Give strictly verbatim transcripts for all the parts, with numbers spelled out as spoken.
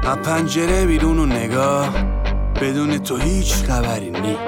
از پنجره بیرون و نگاه، بدون تو هیچ خبری نی.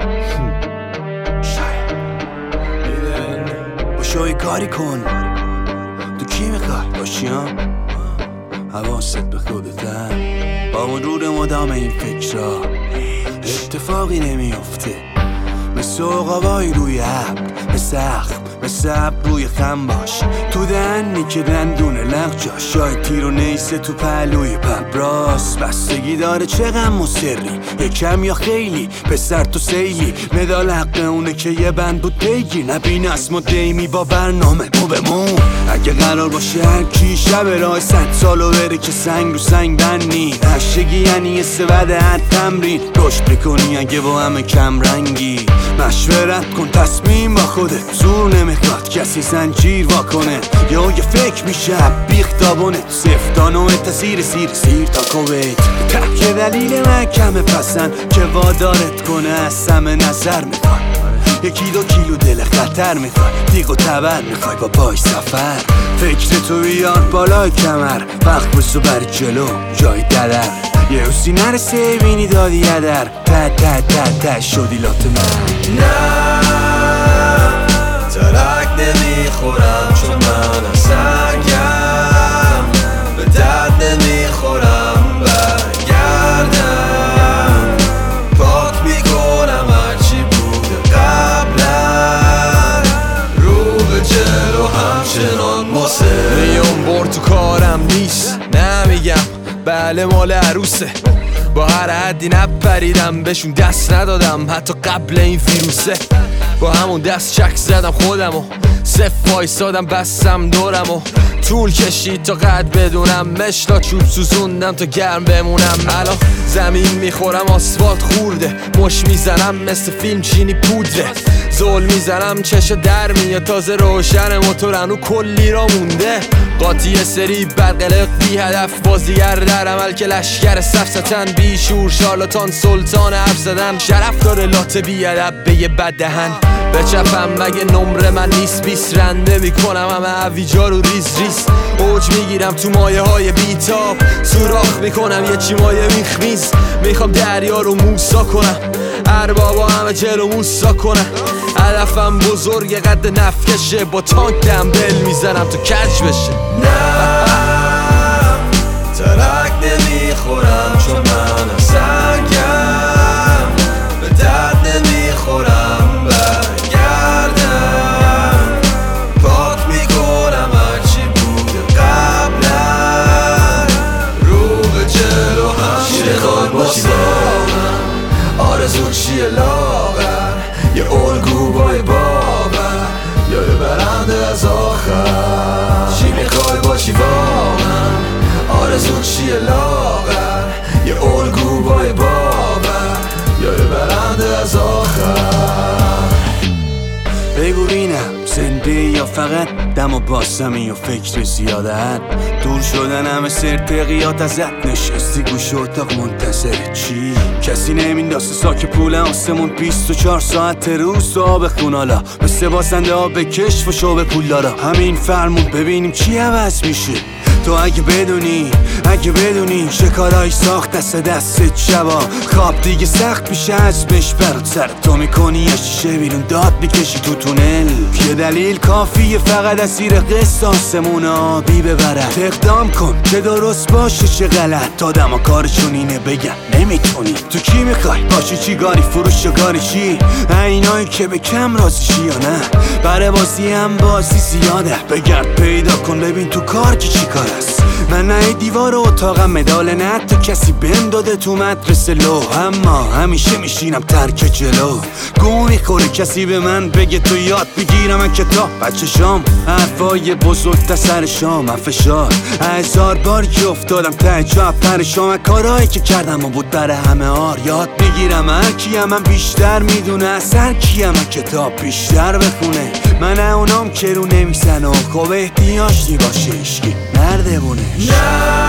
با شوی کاری کن، تو کی میخوای باشی ها؟ حواست به خودتن، با مرور مدام این فکرها اتفاقی نمیافته. مثل عقابای روی ابر، مثل اخم، مثل ابر روی خم باش. تو دهنی که دندونه لغ جاش، شاید تیر و نیسه تو پهلوی پبراس. بستگی داره چه غم و سری، یکم یا خیلی، پسر تو سیلی. مدال حق اونه که یه بند بود بگیر، نبین اسم و دیمی با برنامه مو بمون. اگه قرار باشه هر کی شب راه صد سالو بره که سنگ رو سنگ بنی. نشگی یعنی یه سود هر تمرین، رشد بکنی اگه با همه کم رنگی. مشورت کن تصمیم با خودت، زور نمیخواد کسی زنجیر واکنه. یا یه فکر میشه بیختابونه، سفتانو تسیر سیر سیر تا کویت. تک دلیل محکمه پسند که وادارت کنه از سم نظر میخوای. یکی دو کیلو دل خطر میخوای، دیگ و تبر میخوای با پای سفر. فکر تو بیار بالای کمر، وقت بسو بر جلو جای ددر. یه حسی نرسه بینی دادی یدر، ته ته ته ته شدی لات من. نه ترک نمیخورم چون من سنگم، به درد نمیخورم برگردم. پاک میکنم هرچی بوده قبلا، رو به جلو همچنان ماسه. میون بر تو کارم نیست، نمیگم بله مال عروسه. با هر حدی نپریدم بهشون دست ندادم، حتی قبل این ویروسه. با همون دست چک زدم خودمو، صف وایسادم بستم دورمو. طول کشید تا قد بدونم، مشتا چوب سوزوندم تا گرم بمونم. الان زمین میخورم آسفالت خورده، مش میزنم مثل فیلم چینی پودره. زول میزنم چشا در میاد، تازه روشن موتورنو کلی را مونده. قاطی سری برقلق بی هدف، بازیگر در عمل که لشگر سفستن. بی شور شارلاتان سلطان حرف زدن، شرف داره لات بی ادب به یه بد دهن. بچپم مگه نمره من نیست، بیست رنده میکنم همه عویجا رو ریز ریز. اوج میگیرم تو مایه های بیتاب، سوراخ میکنم یه چی مایه میخمیز. میخوام دریا رو موسا کنم، اربابا همه جلو موسا کنم. هدفم بزرگ قد نفکشه، با تانک دمبل میزنم تا کج بشه. نه ترک نمیخورم چون من سنگم، به درد نمیخورم برگردم. پاک میکنم هرچی بوده قبلا، رو به جلو همچه خواهد باشی واقعا. آرزو چیه لاغر، یه الگو بای باور، یا یه برنده از آخر. چی میخوای باشی واقعا، آرزو چیه لاغر، یه الگو بای باور، یا یه برنده از آخر. بگو بینم زنده یا فقط دم و باسمی و فکر زیادت. دور شدن همه سرتقیات ازت، نشستی گوش اتاق منتظر چی؟ کسی نمینداسه ساک پول آسمون، بیست و چهار ساعت روز تو آب خونالا. مثل باسنده ها به کشف و شو به پول دارا. همین فرمون ببینیم چی عوض میشه. تو اگه بدونی، اگه بدونی شکارای ساخت دست دست شبا. خواب دیگه سخت میشه عزمش برات، سر تو میکنی یه شیشه بیرون داد میکشی تو تونل. یه دلیل کافیه فقط اسیر قسط آسمون آبی ببرد. اقدام کن که درست باشه چه غلط، آدم ها کارشون اینه بگن نمیتونی. تو کی میخوای باشی، چی گاری فروش و گاری چی؟ اینایی که به کم راضیشی یا نه؟ برای بازی هم بازی زیاده، بگرد پیدا کن ببین تو کار که چی کار است. من نه دیوار اتاقم مدال نه تو کسی بهم داده تو مدرسه لو، اما همیشه میشینم ترک جلو. گو میخوره کسی به من بگه تو یاد بگیرم من کتاب بچه شام. حرفای بزرگ تا سر شام، من فشار هزار بار که افتادم ته جا پرشام. کارهایی که کردم و بود برای همه آر، یاد بگیرم هر کیم من بیشتر میدونه از هر کیم من کتاب بیشتر بخونه. من اونام که رو نمیزن و خوب احتیاج نی باشه اشکی نرده بونه. نه